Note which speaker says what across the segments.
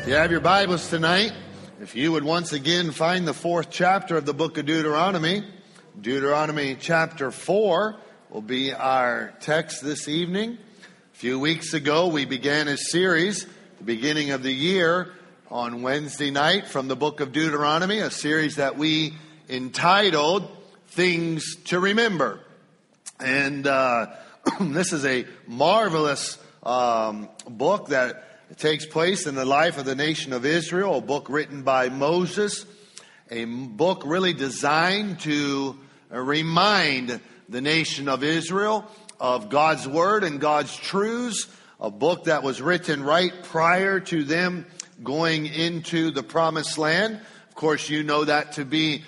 Speaker 1: If you have your Bibles tonight, if you would once again find the 4th chapter of the book of Deuteronomy, Deuteronomy chapter 4 will be our text this evening. A few weeks ago, we began a series, the beginning of the year, on Wednesday night from the book of Deuteronomy, a series that we entitled Things to Remember. And this is a marvelous book that takes place in the life of the nation of Israel, a book written by Moses, a book really designed to remind the nation of Israel of God's word and God's truths, a book that was written right prior to them going into the promised land. Of course, you know that to be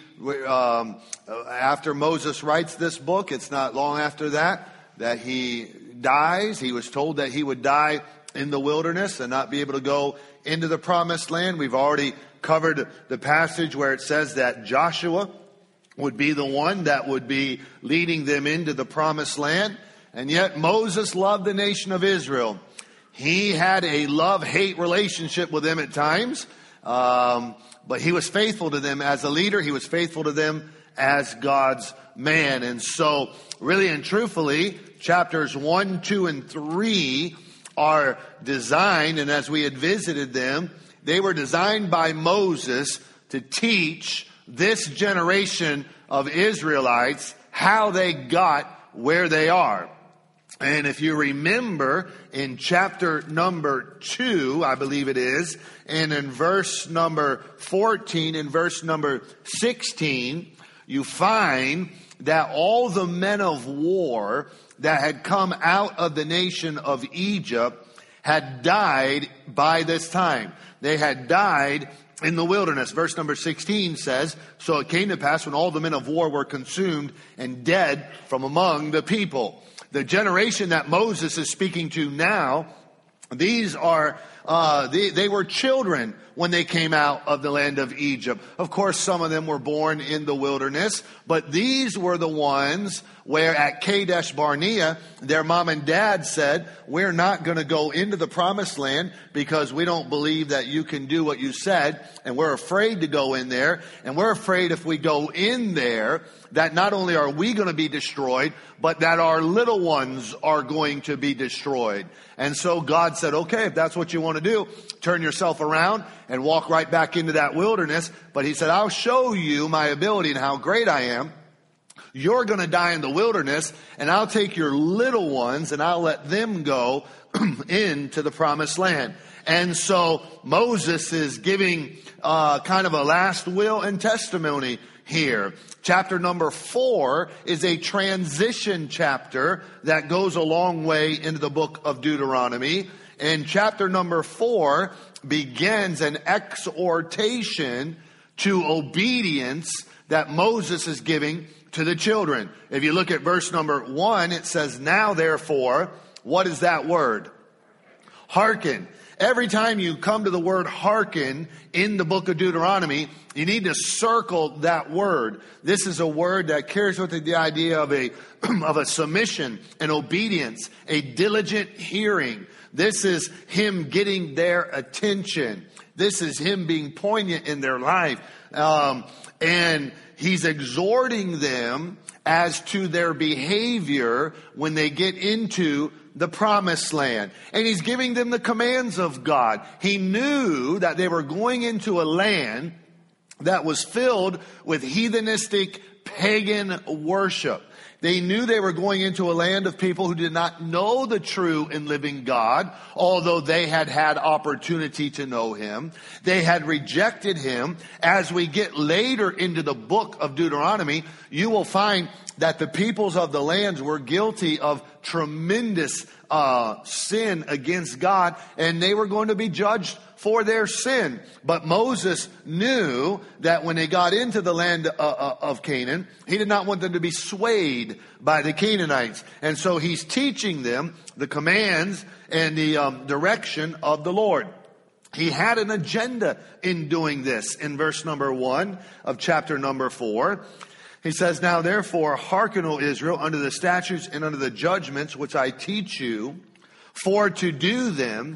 Speaker 1: after Moses writes this book, it's not long after that he dies. He was told that he would die in the wilderness and not be able to go into the promised land. We've already covered the passage where it says that Joshua would be the one that would be leading them into the promised land. And yet Moses loved the nation of Israel. He had a love-hate relationship with them at times, but he was faithful to them as a leader. He was faithful to them as God's man. And so, really and truthfully, chapters 1, 2, and 3 are designed, and as we had visited them, they were designed by Moses to teach this generation of Israelites how they got where they are. And if you remember, in chapter number 2, I believe it is, and in verse number 14 and verse number 16, you find that all the men of war that had come out of the nation of Egypt had died by this time. They had died in the wilderness. Verse number 16 says, "So it came to pass when all the men of war were consumed and dead from among the people." The generation that Moses is speaking to now, these are, they were children when they came out of the land of Egypt. Of course, some of them were born in the wilderness, but these were the ones where at Kadesh Barnea, their mom and dad said, "We're not going to go into the promised land because we don't believe that you can do what you said, and we're afraid to go in there, and we're afraid if we go in there that not only are we going to be destroyed, but that our little ones are going to be destroyed." And so God said, "Okay, if that's what you want to do, turn yourself around and walk right back into that wilderness." But he said, "I'll show you my ability and how great I am. You're going to die in the wilderness, and I'll take your little ones and I'll let them go into the promised land." And so Moses is giving kind of a last will and testimony here. Chapter number 4 is a transition chapter that goes a long way into the book of Deuteronomy. And chapter number 4 begins an exhortation to obedience that Moses is giving to the children. If you look at verse number 1, it says, "Now therefore," what is that word? Hearken. Every time you come to the word hearken in the book of Deuteronomy, you need to circle that word. This is a word that carries with it the idea of a submission, an obedience, a diligent hearing. This is him getting their attention. This is him being poignant in their life. And he's exhorting them as to their behavior when they get into the promised land. And he's giving them the commands of God. He knew that they were going into a land that was filled with heathenistic pagan worship. They knew they were going into a land of people who did not know the true and living God, although they had had opportunity to know him. They had rejected him. As we get later into the book of Deuteronomy, you will find that the peoples of the lands were guilty of tremendous sin against God, and they were going to be judged for their sin. But Moses knew that when they got into the land of Canaan, he did not want them to be swayed by the Canaanites. And so he's teaching them the commands and the direction of the Lord. He had an agenda in doing this. In verse number 1 of chapter number 4, he says, "Now therefore hearken, O Israel, unto the statutes and unto the judgments which I teach you, for to do them,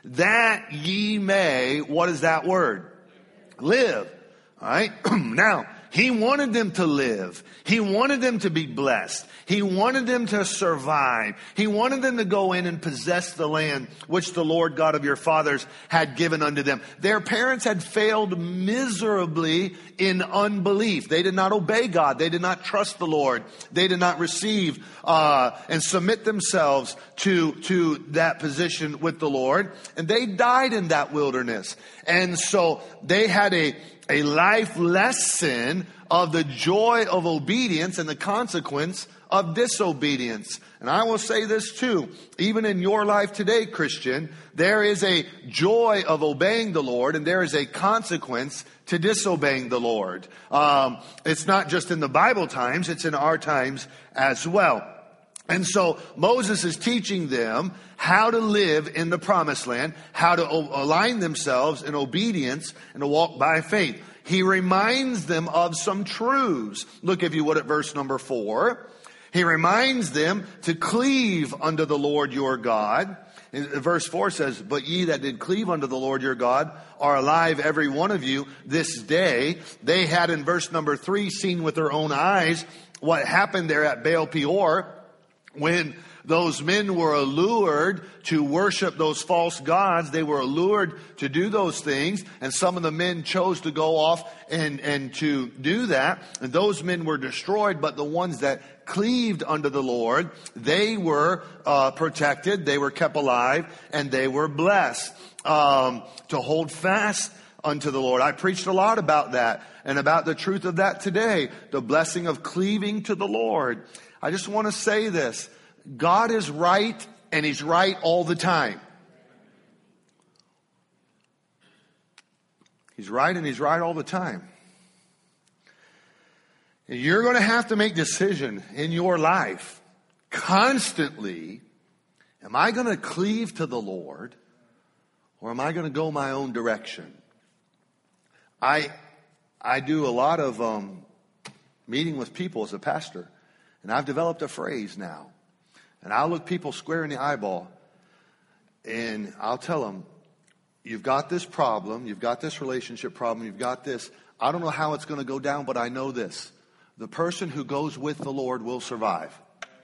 Speaker 1: that ye may, what is that word? Live. All right. Now, he wanted them to live. He wanted them to be blessed. He wanted them to survive. He wanted them to go in and possess the land which the Lord God of your fathers had given unto them. Their parents had failed miserably in unbelief. They did not obey God. They did not trust the Lord. They did not receive and submit themselves to that position with the Lord. And they died in that wilderness. And so they had a life lesson of the joy of obedience and the consequence of disobedience. And I will say this too, even in your life today, Christian, there is a joy of obeying the Lord and there is a consequence to disobeying the Lord. It's not just in the Bible times, it's in our times as well. And so Moses is teaching them how to live in the promised land, how to align themselves in obedience and to walk by faith. He reminds them of some truths. Look, if you would, at verse number 4. He reminds them to cleave unto the Lord your God. And verse 4 says, but ye that did cleave unto the Lord your God are alive, every one of you, this day. They had in verse number 3 seen with their own eyes what happened there at Baal Peor, when those men were allured to worship those false gods. They were allured to do those things. And some of the men chose to go off and to do that. And those men were destroyed. But the ones that cleaved unto the Lord, they were protected. They were kept alive. And they were blessed to hold fast unto the Lord. I preached a lot about that and about the truth of that today. The blessing of cleaving to the Lord. I just want to say this. God is right, and He's right all the time. He's right, and He's right all the time. And you're going to have to make a decision in your life constantly. Am I going to cleave to the Lord, or am I going to go my own direction? I do a lot of meeting with people as a pastor, and I've developed a phrase now. And I'll look people square in the eyeball and I'll tell them, you've got this problem, you've got this relationship problem, you've got this. I don't know how it's going to go down, but I know this. The person who goes with the Lord will survive.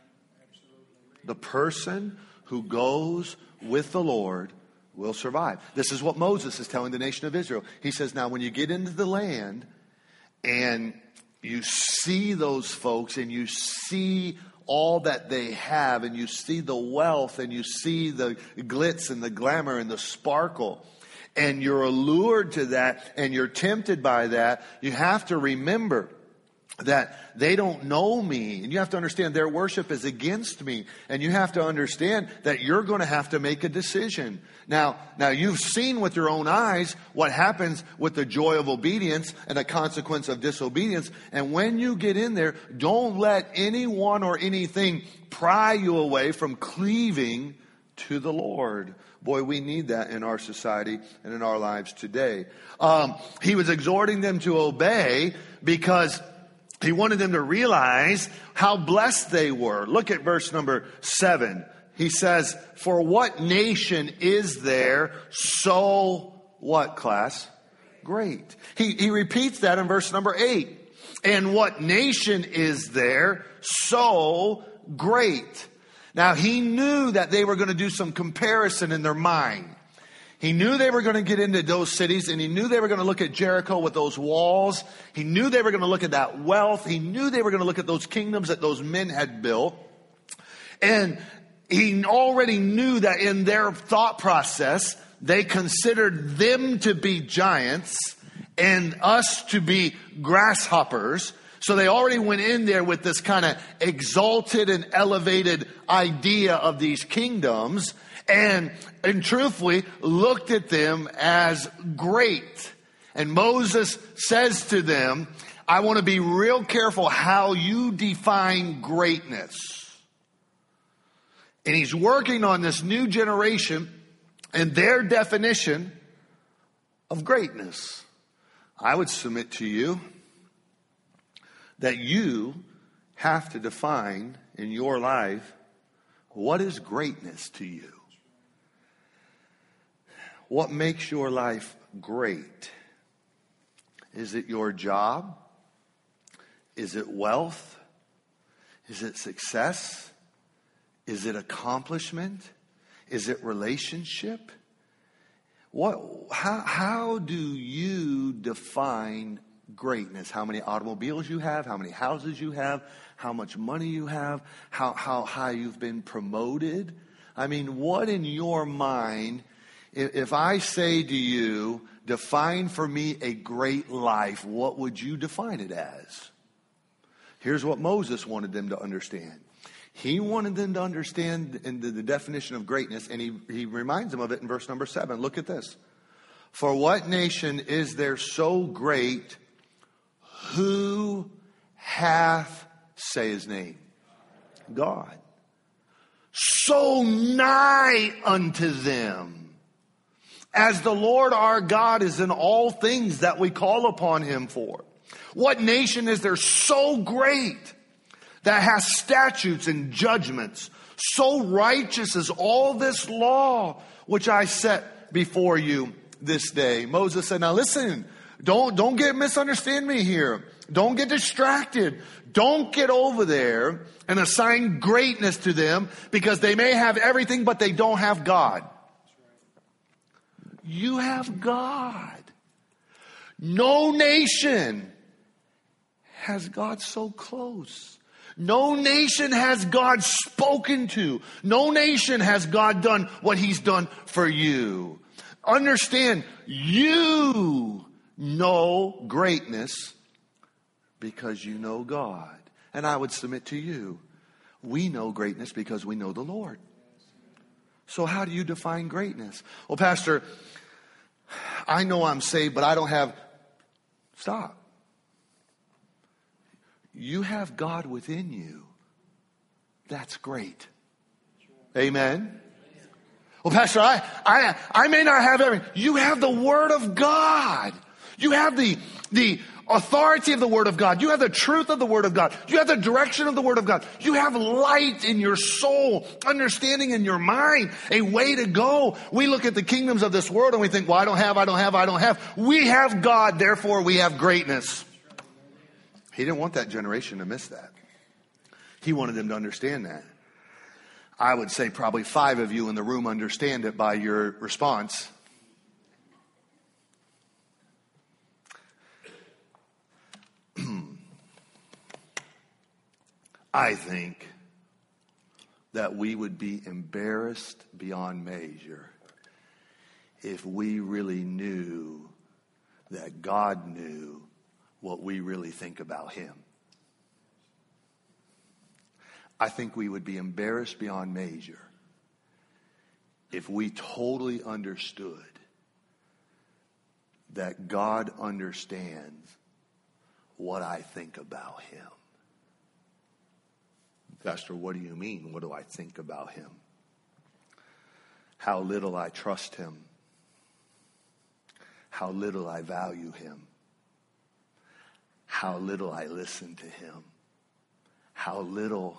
Speaker 1: The person who goes with the Lord will survive. This is what Moses is telling the nation of Israel. He says, now when you get into the land and you see those folks and you see all that they have, and you see the wealth, and you see the glitz and the glamour and the sparkle, and you're allured to that, and you're tempted by that, you have to remember that they don't know me. And you have to understand their worship is against me. And you have to understand that you're going to have to make a decision. Now you've seen with your own eyes what happens with the joy of obedience and the consequence of disobedience. And when you get in there, don't let anyone or anything pry you away from cleaving to the Lord. Boy, we need that in our society and in our lives today. He was exhorting them to obey because he wanted them to realize how blessed they were. Look at verse number 7. He says, for what nation is there so, what class? Great. He repeats that in verse number 8. And what nation is there so great? Now he knew that they were going to do some comparison in their mind. He knew they were going to get into those cities, and he knew they were going to look at Jericho with those walls. He knew they were going to look at that wealth. He knew they were going to look at those kingdoms that those men had built. And he already knew that in their thought process, they considered them to be giants and us to be grasshoppers. So they already went in there with this kind of exalted and elevated idea of these kingdoms. And truthfully looked at them as great. And Moses says to them, I want to be real careful how you define greatness. And he's working on this new generation and their definition of greatness. I would submit to you that you have to define in your life, what is greatness to you? What makes your life great? Is it your job? Is it wealth? Is it success? Is it accomplishment? Is it relationship? How do you define greatness? How many automobiles you have? How many houses you have? How much money you have? How high you've been promoted? I mean, what in your mind, if I say to you, define for me a great life, what would you define it as? Here's what Moses wanted them to understand. He wanted them to understand the definition of greatness, and he reminds them of it in verse number 7. Look at this. For what nation is there so great, who hath, say his name, God, so nigh unto them, as the Lord our God is in all things that we call upon him for? What nation is there so great, that has statutes and judgments, so righteous as all this law which I set before you this day? Moses said, now listen, don't misunderstand me here. Don't get distracted. Don't get over there and assign greatness to them, because they may have everything, but they don't have God. You have God. No nation has God so close. No nation has God spoken to. No nation has God done what he's done for you. Understand, you know greatness because you know God. And I would submit to you, we know greatness because we know the Lord. So how do you define greatness? Well, Pastor, I know I'm saved, but I don't have... Stop. You have God within you. That's great. Amen. Well, Pastor, I may not have everything. You have the Word of God. You have the authority of the Word of God. You have the truth of the Word of God. You have the direction of the Word of God. You have light in your soul, understanding in your mind, a way to go. We look at the kingdoms of this world and we think, well, I don't have. We have God, therefore we have greatness. He didn't want that generation to miss that. He wanted them to understand that. I would say probably 5 of you in the room understand it by your response. I think that we would be embarrassed beyond measure if we really knew that God knew what we really think about him. I think we would be embarrassed beyond measure if we totally understood that God understands what I think about him. Pastor, what do you mean? What do I think about him? How little I trust him. How little I value him. How little I listen to him. How little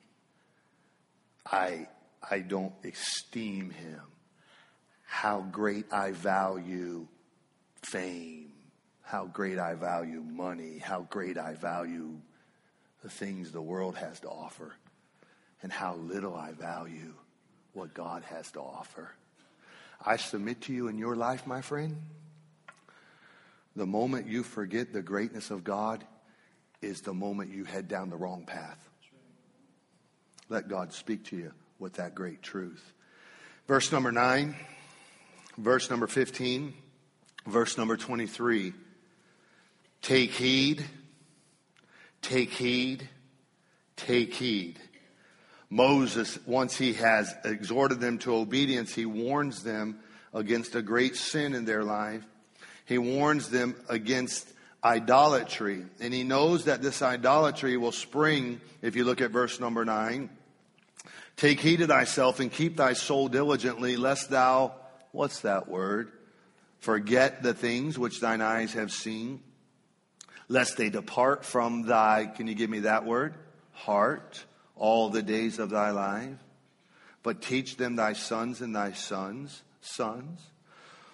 Speaker 1: I don't esteem him. How great I value fame. How great I value money. How great I value the things the world has to offer. And how little I value what God has to offer. I submit to you in your life, my friend, the moment you forget the greatness of God is the moment you head down the wrong path. Let God speak to you with that great truth. Verse number 9, verse number 15, verse number 23. Take heed, take heed, take heed. Moses, once he has exhorted them to obedience, he warns them against a great sin in their life. He warns them against idolatry. And he knows that this idolatry will spring, if you look at verse number 9. Take heed to thyself and keep thy soul diligently, lest thou, what's that word? Forget the things which thine eyes have seen, lest they depart from thy, can you give me that word? Heart, all the days of thy life. But teach them thy sons and thy sons' sons.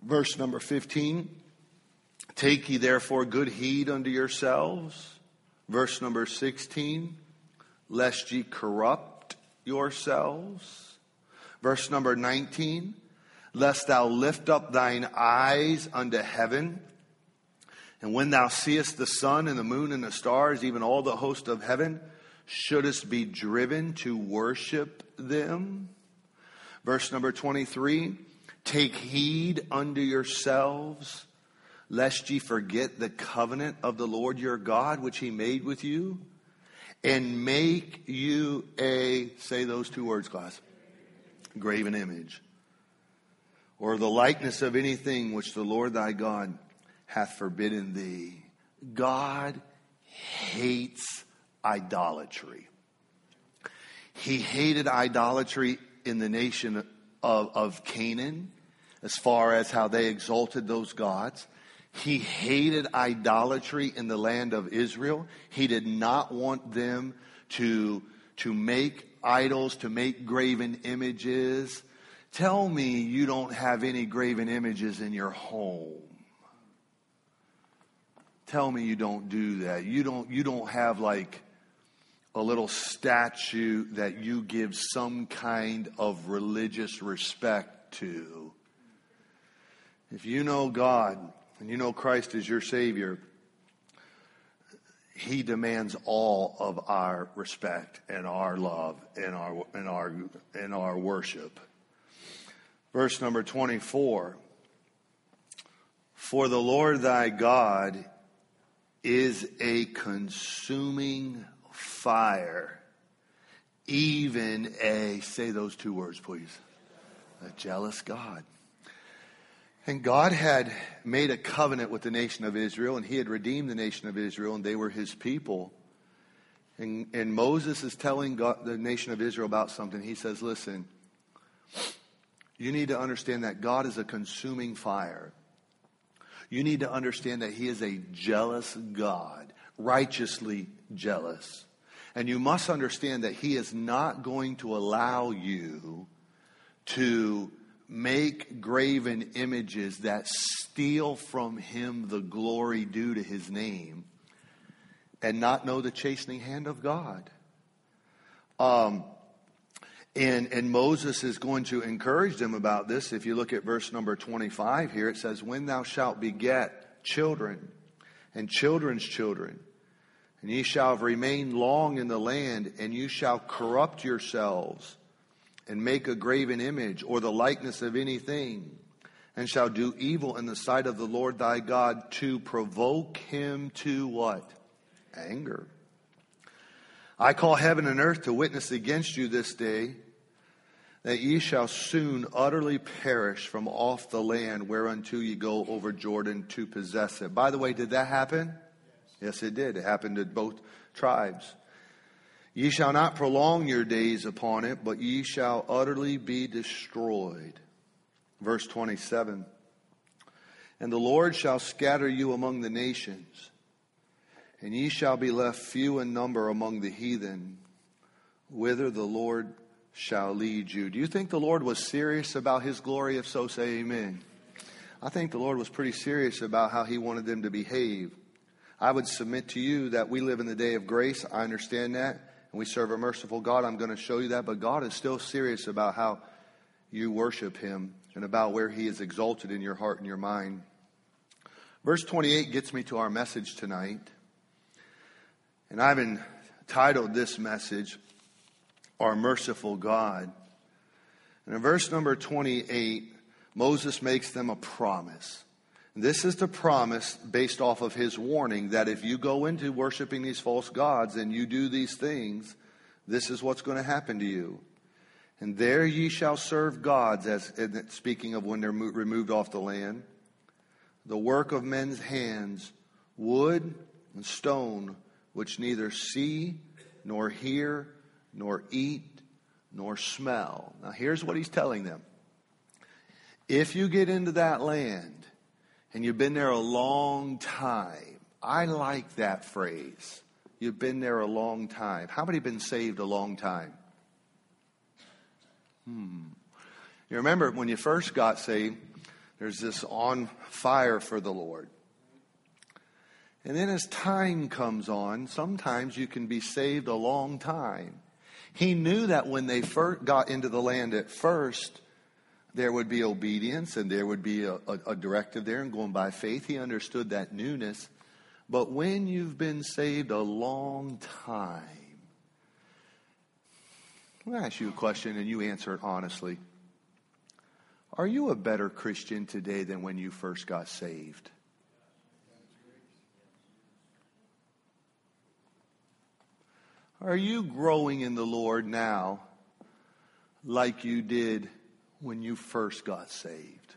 Speaker 1: Verse number 15. Take ye therefore good heed unto yourselves. Verse number 16. Lest ye corrupt yourselves. Verse number 19. Lest thou lift up thine eyes unto heaven. And when thou seest the sun and the moon and the stars, even all the host of heaven, shouldest be driven to worship them. Verse number 23. Take heed unto yourselves, lest ye forget the covenant of the Lord your God, which he made with you, and make you a, say those two words, class, graven image, or the likeness of anything which the Lord thy God hath forbidden thee. God hates idolatry. He hated idolatry in the nation of Canaan, as far as how they exalted those gods. He hated idolatry in the land of Israel. He did not want them to make idols, to make graven images. Tell me you don't have any graven images in your home. Tell me you don't do that. You don't have like a little statue that you give some kind of religious respect to. If you know God and you know Christ is your Savior, he demands all of our respect and our love and our worship. Verse number 24. For the Lord thy God is a consuming fire, even a, say those two words please, a jealous God. And God had made a covenant with the nation of Israel, and he had redeemed the nation of Israel, and they were his people. And Moses is telling God, the nation of Israel, about something. He says, listen, you need to understand that God is a consuming fire. You need to understand that he is a jealous God, righteously jealous. And you must understand that he is not going to allow you to make graven images that steal from him the glory due to his name and not know the chastening hand of God. And Moses is going to encourage them about this. If you look at verse number 25 here, it says, when thou shalt beget children and children's children, and ye shall remain long in the land, and you shall corrupt yourselves and make a graven image or the likeness of anything, and shall do evil in the sight of the Lord thy God to provoke him to what? Anger. I call heaven and earth to witness against you this day, that ye shall soon utterly perish from off the land whereunto ye go over Jordan to possess it. By the way, did that happen? Yes, it did. It happened to both tribes. Ye shall not prolong your days upon it, but ye shall utterly be destroyed. Verse 27. And the Lord shall scatter you among the nations, and ye shall be left few in number among the heathen, whither the Lord shall lead you. Do you think the Lord was serious about his glory? If so, say amen. I think the Lord was pretty serious about how he wanted them to behave. I would submit to you that we live in the day of grace. I understand that. And we serve a merciful God. I'm going to show you that. But God is still serious about how you worship him and about where he is exalted in your heart and your mind. Verse 28 gets me to our message tonight. And I've entitled this message, Our Merciful God. And in verse number 28, Moses makes them a promise. This is the promise based off of his warning that if you go into worshiping these false gods and you do these things, this is what's going to happen to you. And there ye shall serve gods, as speaking of when they're removed off the land, the work of men's hands, wood and stone, which neither see nor hear nor eat nor smell. Now here's what he's telling them. If you get into that land and you've been there a long time, I like that phrase. You've been there a long time. How many have been saved a long time? You remember when you first got saved, There's this on fire for the Lord. And then as time comes on, sometimes you can be saved a long time. He knew that when they first got into the land at first, there would be obedience and there would be a directive there and going by faith. He understood that newness. But when you've been saved a long time, I'm going to ask you a question and you answer it honestly. Are you a better Christian today than when you first got saved? Are you growing in the Lord now like you did when you first got saved?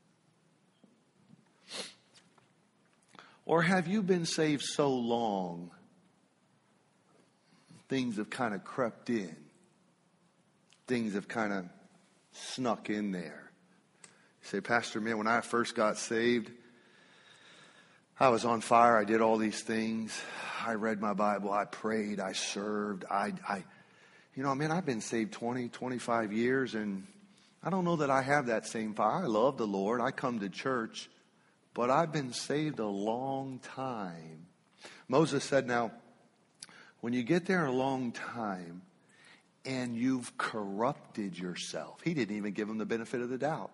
Speaker 1: Or have you been saved so long, things have kind of crept in? Things have kind of snuck in there. You say, Pastor, man, when I first got saved, I was on fire. I did all these things. I read my Bible. I prayed. I served. I've been saved 20, 25 years, and I don't know that I have that same fire. I love the Lord. I come to church, but I've been saved a long time. Moses said, now, when you get there a long time and you've corrupted yourself, he didn't even give him the benefit of the doubt.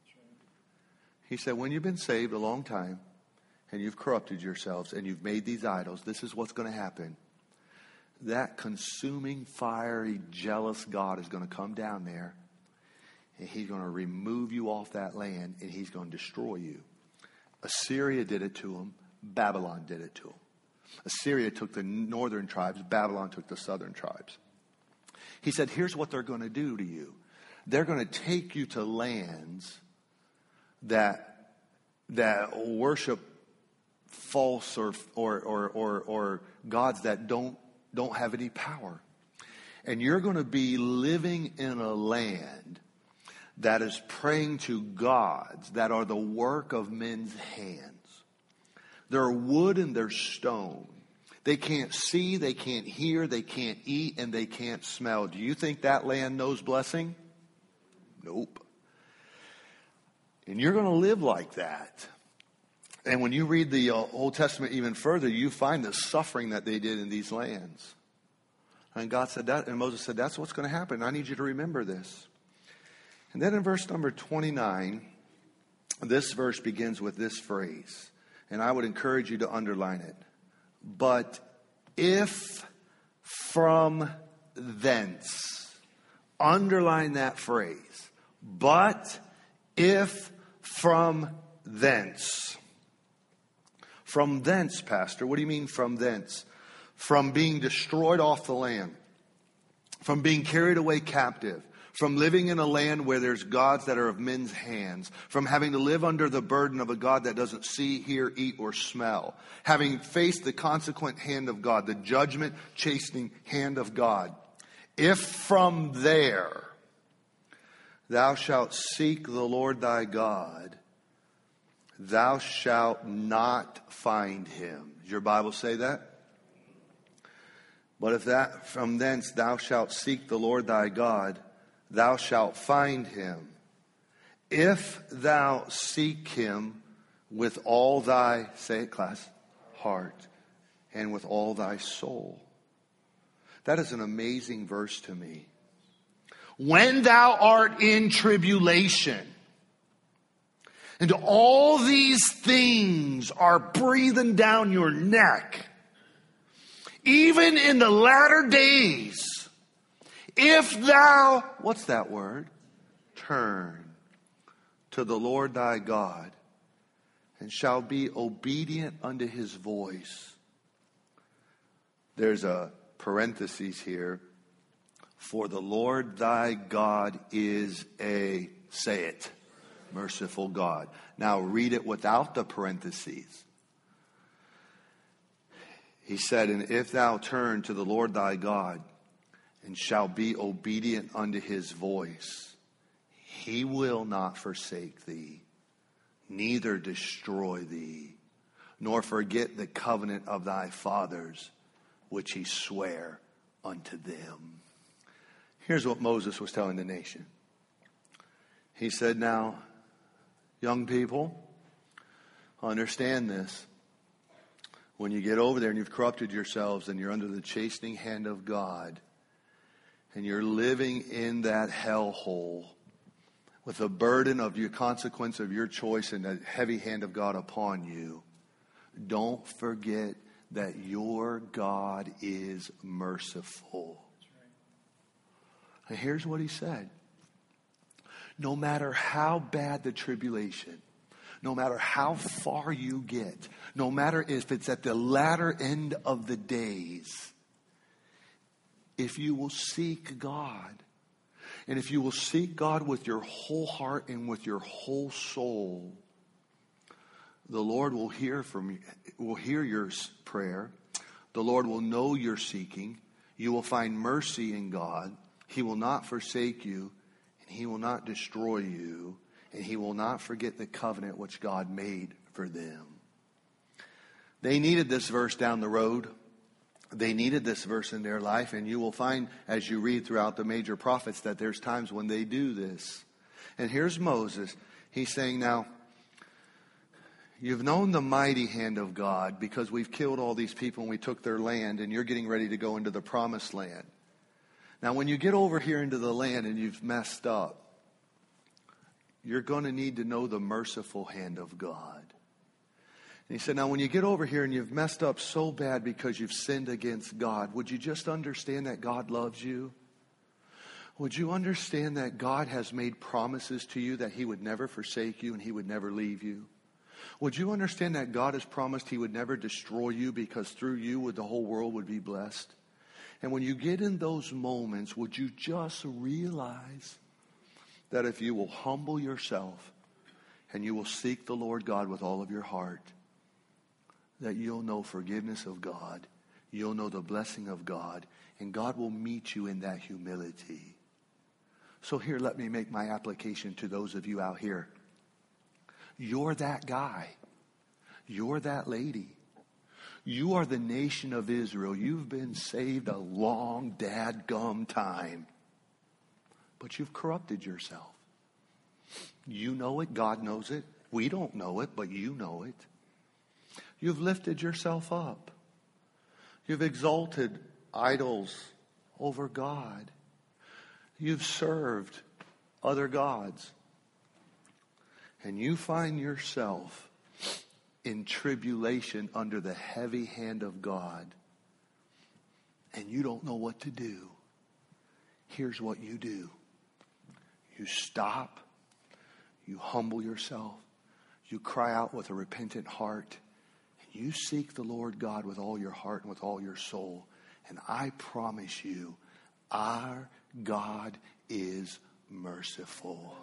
Speaker 1: He said, when you've been saved a long time, and you've corrupted yourselves, and you've made these idols, this is what's going to happen. That consuming, fiery, jealous God is going to come down there, and he's going to remove you off that land, and he's going to destroy you. Assyria did it to him. Babylon did it to him. Assyria took the northern tribes. Babylon took the southern tribes. He said, here's what they're going to do to you. They're going to take you to lands that worship false or gods that don't have any power. And you're going to be living in a land that is praying to gods that are the work of men's hands. They're wood and they're stone. They can't see, they can't hear, they can't eat, and they can't smell. Do you think that land knows blessing? Nope. And you're going to live like that. And when you read the Old Testament even further, you find the suffering that they did in these lands. And God said that, and Moses said, that's what's going to happen. I need you to remember this. And then in verse number 29, this verse begins with this phrase. And I would encourage you to underline it. But if from thence. Underline that phrase. But if from thence. From thence, Pastor. What do you mean from thence? From being destroyed off the land. From being carried away captive. From living in a land where there's gods that are of men's hands. From having to live under the burden of a God that doesn't see, hear, eat, or smell. Having faced the consequent hand of God. The judgment, chastening hand of God. If from there thou shalt seek the Lord thy God, thou shalt not find him. Does your Bible say that? But if that from thence thou shalt seek the Lord thy God, thou shalt find him. If thou seek him with all thy, say it class, heart, and with all thy soul. That is an amazing verse to me. When thou art in tribulation, and all these things are breathing down your neck, even in the latter days, if thou, what's that word? Turn to the Lord thy God, and shall be obedient unto his voice. There's a parenthesis here. For the Lord thy God is a, say it, merciful God. Now read it without the parentheses. He said, and if thou turn to the Lord thy God, and shall be obedient unto his voice, he will not forsake thee, neither destroy thee, nor forget the covenant of thy fathers, which he sware unto them. Here's what Moses was telling the nation. He said, now, Young people, understand this. When you get over there and you've corrupted yourselves and you're under the chastening hand of God and you're living in that hellhole with the burden of your consequence of your choice and the heavy hand of God upon you, don't forget that your God is merciful. And here's what he said. No matter how bad the tribulation, no matter how far you get, no matter if it's at the latter end of the days, if you will seek God, and if you will seek God with your whole heart and with your whole soul, the Lord will hear your prayer. The Lord will know you're seeking. You will find mercy in God. He will not forsake you, and He will not destroy you, and He will not forget the covenant which God made for them. They needed this verse down the road. They needed this verse in their life, and you will find as you read throughout the major prophets that there's times when they do this. And here's Moses. He's saying, now, you've known the mighty hand of God because we've killed all these people and we took their land, and you're getting ready to go into the promised land. Now, when you get over here into the land and you've messed up, you're going to need to know the merciful hand of God. And he said, now, when you get over here and you've messed up so bad because you've sinned against God, would you just understand that God loves you? Would you understand that God has made promises to you that He would never forsake you and He would never leave you? Would you understand that God has promised He would never destroy you because through you the whole world would be blessed? And when you get in those moments, would you just realize that if you will humble yourself and you will seek the Lord God with all of your heart, that you'll know forgiveness of God, you'll know the blessing of God, and God will meet you in that humility. So here, let me make my application to those of you out here. You're that guy. You're that lady. You are the nation of Israel. You've been saved a long dadgum time. But you've corrupted yourself. You know it. God knows it. We don't know it, but you know it. You've lifted yourself up. You've exalted idols over God. You've served other gods. And you find yourself in tribulation under the heavy hand of God. And you don't know what to do. Here's what you do. You stop. You humble yourself. You cry out with a repentant heart. And you seek the Lord God with all your heart and with all your soul. And I promise you, our God is merciful.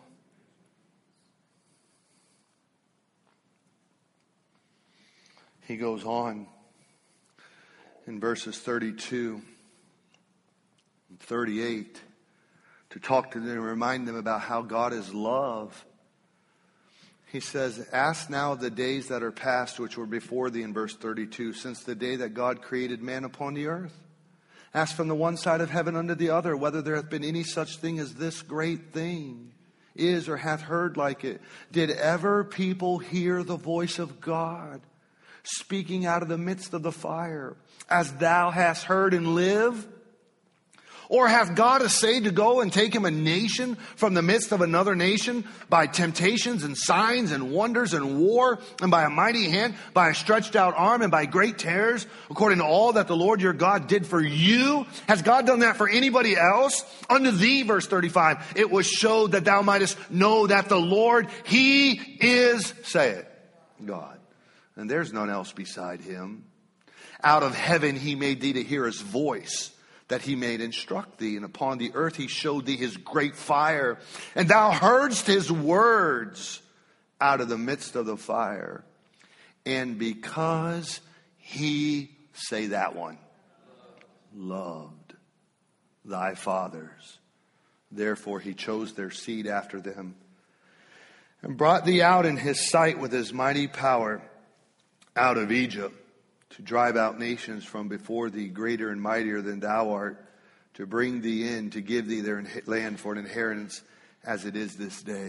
Speaker 1: He goes on in verses 32 and 38 to talk to them and remind them about how God is love. He says, ask now the days that are past, which were before thee, in verse 32, since the day that God created man upon the earth. Ask from the one side of heaven unto the other, whether there hath been any such thing as this great thing is, or hath heard like it. Did ever people hear the voice of God speaking out of the midst of the fire, as thou hast heard and live? Or hath God essayed to go and take him a nation from the midst of another nation by temptations and signs and wonders and war, and by a mighty hand, by a stretched out arm, and by great terrors, according to all that the Lord your God did for you? Has God done that for anybody else? Unto thee, verse 35, it was showed that thou mightest know that the Lord, He is, say it, God. And there's none else beside Him. Out of heaven He made thee to hear His voice, that He may instruct thee. And upon the earth He showed thee His great fire. And thou heardst His words out of the midst of the fire. And because He, say that one, loved thy fathers, therefore He chose their seed after them, and brought thee out in His sight with His mighty power out of Egypt, to drive out nations from before thee, greater and mightier than thou art, to bring thee in, to give thee their land for an inheritance, as it is this day.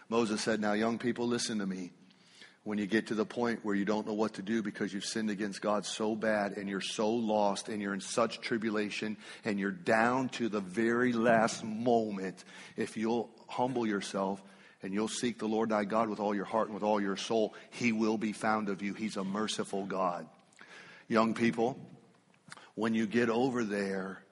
Speaker 1: Moses said, now young people, listen to me. When you get to the point where you don't know what to do because you've sinned against God so bad and you're so lost and you're in such tribulation and you're down to the very last moment, if you'll humble yourself and you'll seek the Lord thy God with all your heart and with all your soul, he will be found of you. He's a merciful God. Young people, when you get over there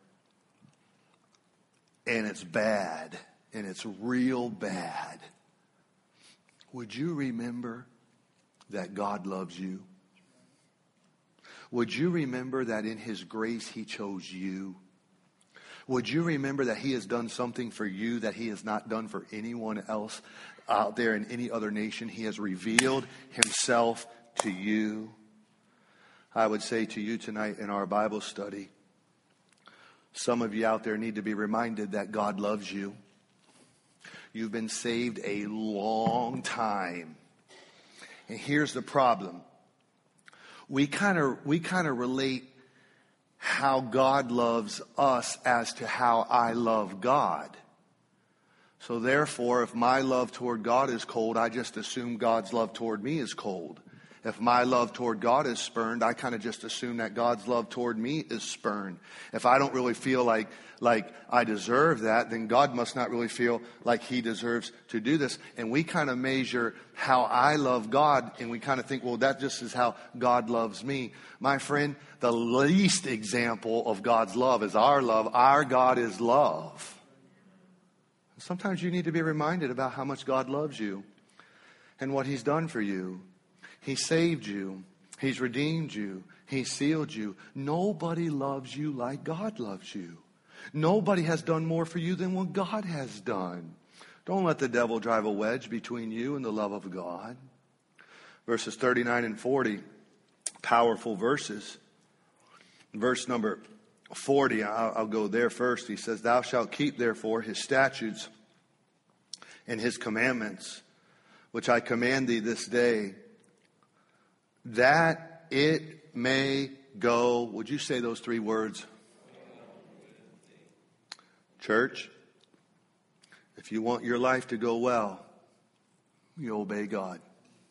Speaker 1: and it's bad and it's real bad, would you remember that God loves you? Would you remember that in his grace he chose you? Would you remember that he has done something for you that he has not done for anyone else out there in any other nation? He has revealed himself to you. I would say to you tonight in our Bible study, some of you out there need to be reminded that God loves you. You've been saved a long time. And here's the problem. We kind of relate how God loves us as to how I love God. So therefore, if my love toward God is cold, I just assume God's love toward me is cold. If my love toward God is spurned, I kind of just assume that God's love toward me is spurned. If I don't really feel like I deserve that, then God must not really feel like he deserves to do this. And we kind of measure how I love God, and we kind of think, well, that just is how God loves me. My friend, the least example of God's love is our love. Our God is love. Sometimes you need to be reminded about how much God loves you and what he's done for you. He saved you. He's redeemed you. He sealed you. Nobody loves you like God loves you. Nobody has done more for you than what God has done. Don't let the devil drive a wedge between you and the love of God. Verses 39 and 40, powerful verses. Verse number 40, I'll go there first. He says, thou shalt keep therefore his statutes and his commandments, which I command thee this day, that it may go. Would you say those three words? Church, if you want your life to go well, you obey God.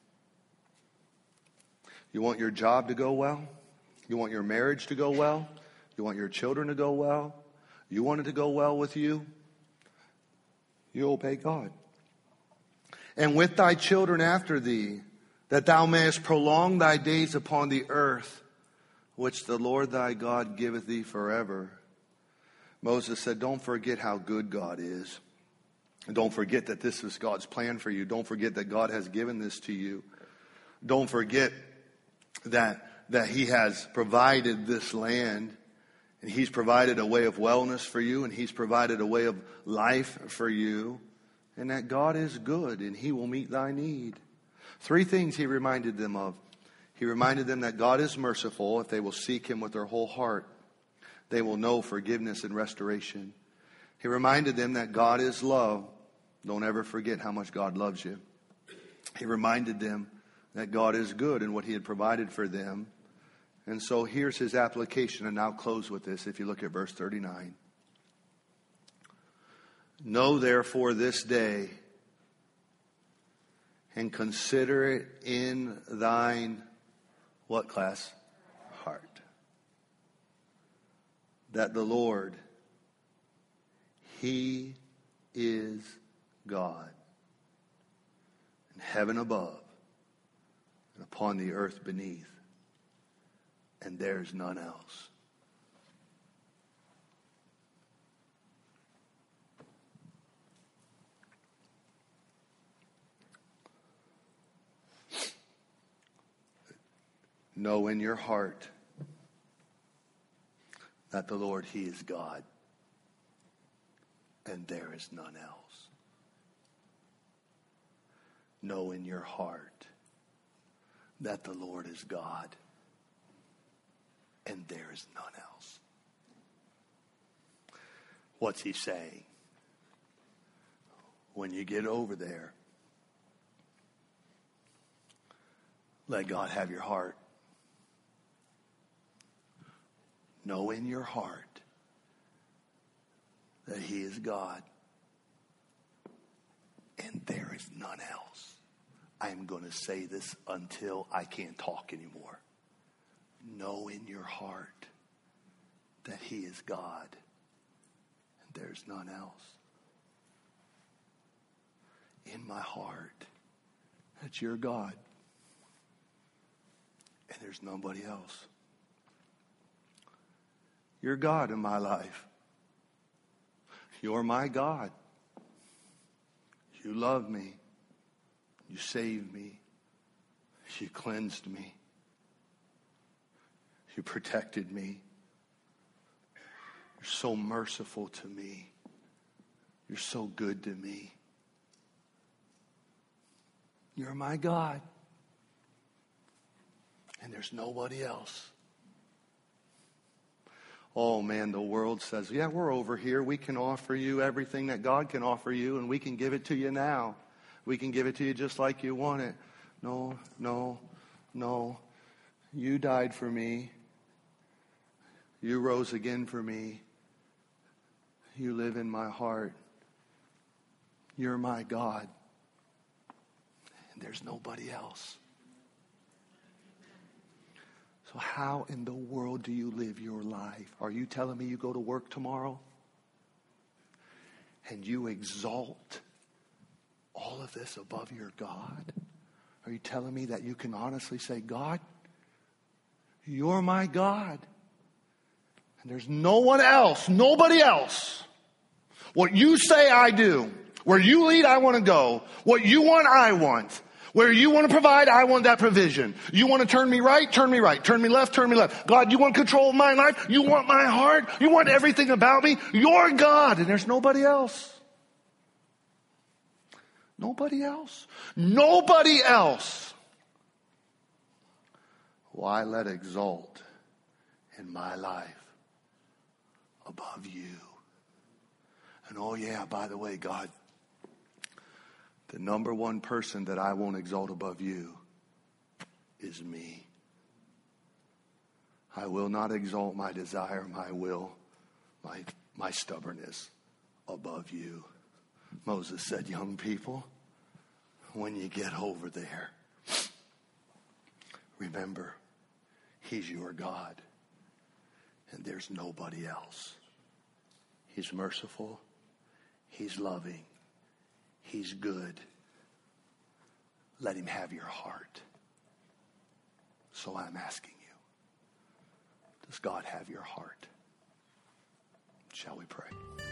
Speaker 1: You want your job to go well? You want your marriage to go well? You want your children to go well? You want it to go well with you? You obey God. And with thy children after thee, that thou mayest prolong thy days upon the earth, which the Lord thy God giveth thee forever. Moses said, don't forget how good God is. And don't forget that this is God's plan for you. Don't forget that God has given this to you. Don't forget that he has provided this land. And he's provided a way of wellness for you. And he's provided a way of life for you. And that God is good and he will meet thy need. Three things he reminded them of. He reminded them that God is merciful. If they will seek him with their whole heart, they will know forgiveness and restoration. He reminded them that God is love. Don't ever forget how much God loves you. He reminded them that God is good and what he had provided for them. And so here's his application, and I'll close with this if you look at verse 39. Know therefore this day, and consider it in thine, what class? Heart. That the Lord, he is God. In heaven above, and upon the earth beneath. And there's none else. Know in your heart that the Lord, he is God, and there is none else. Know in your heart that the Lord is God, and there is none else. What's he saying? When you get over there, let God have your heart. Know in your heart that he is God, and there
Speaker 2: there's none else. I'm going to say this until I can't talk anymore. Know in your heart that he is God and there's none else. In my heart, that you're God and there's nobody else. You're God in my life. You're my God. You love me. You saved me. You cleansed me. You protected me. You're so merciful to me. You're so good to me. You're my God. And there's nobody else. Oh man, the world says, yeah, we're over here. We can offer you everything that God can offer you, and we can give it to you now. We can give it to you just like you want it. No, no, no. You died for me. You rose again for me. You live in my heart. You're my God. And there's nobody else. So how in the world do you live your life? Are you telling me you go to work tomorrow and you exalt all of this above your God? Are you telling me that you can honestly say, God, you're my God, and there's no one else, nobody else. What you say, I do. Where you lead, I want to go. What you want, I want. Where you want to provide, I want that provision. You want to turn me right, turn me right. Turn me left, turn me left. God, you want control of my life? You want my heart? You want everything about me? You're God, and there's nobody else. Nobody else. Nobody else. Why let exalt in my life above you? And oh yeah, by the way, God, the number one person that I won't exalt above you is me. I will not exalt my desire, my will, my stubbornness above you. Moses said, young people, when you get over there, remember, he's your God, and there's nobody else. He's merciful. He's loving. He's good. Let him have your heart. So I'm asking you, does God have your heart? Shall we pray?